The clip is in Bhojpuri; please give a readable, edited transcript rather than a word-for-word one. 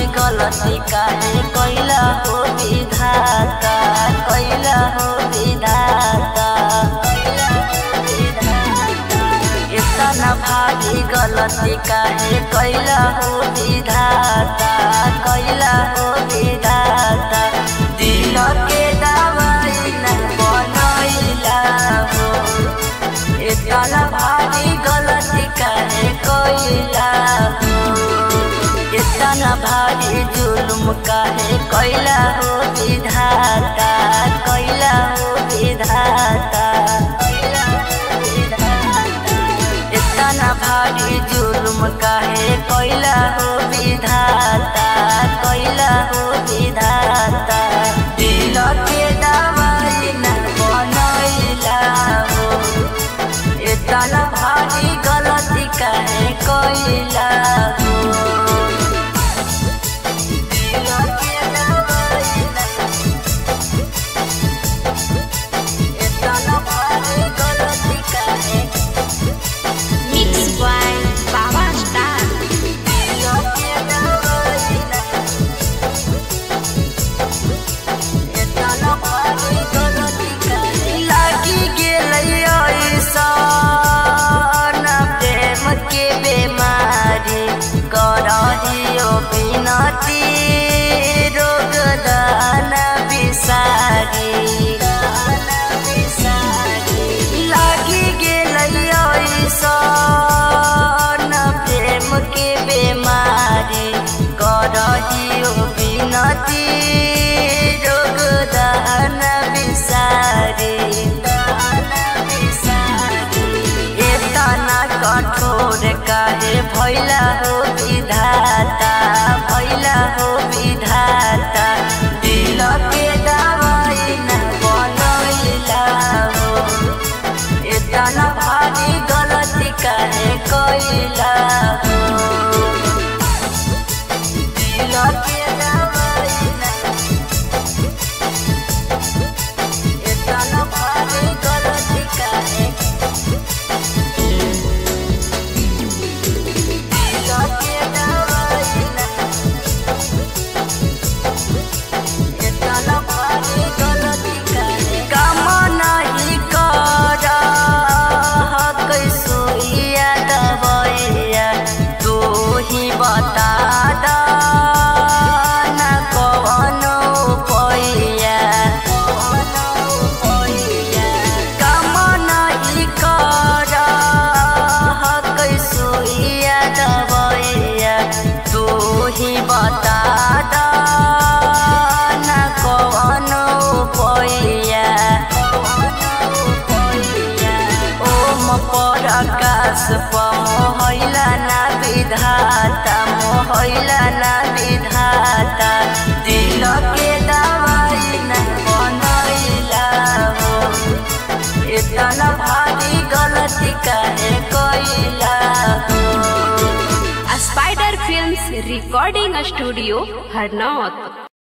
गलती काहे कैला हो विधाता, कैला हो विधाता। इतना भारी गलती काहे कैला हो विधाता, कैला हो विधाता। दिल के दवाई न बनैला हो, इतना भारी गलती काहे कैला हो, इतना भारी जुल्म काहे कैला हो विधाता, कैला हो विधाता। इतना भारी जुल्म काहे कैला हो विधाता, कैला हो विधाता। दिल के दवाई न बनैला हो, इतना भारी गलती काहे कैला हो। करहियो बिनती रोग दान बिसारी, लागी गेलै ऐसन प्रेम के बेमारी। करहियो बिनती रोग दान बिसारी, इतना कठोर काहे भैला हो विधाता, भैला हो विधाता। दिल के दवाई न बनैला हो, इतना भारी गलती काहे कैला हो। दिल के दवाई न, इतना भारी गलती काहे। बता दा न कवनो पैया, काम नहीं कर कैसोइया दवैया। तू ही बता दा न कवनो पैया। ओम प्रकाश मोहैला ना विधाता, मोहैला ना विधाता। दिल के दवाई न बनैला हो, इतना भारी गलती काहे कैला हो। Spider films recording studio Harnaut.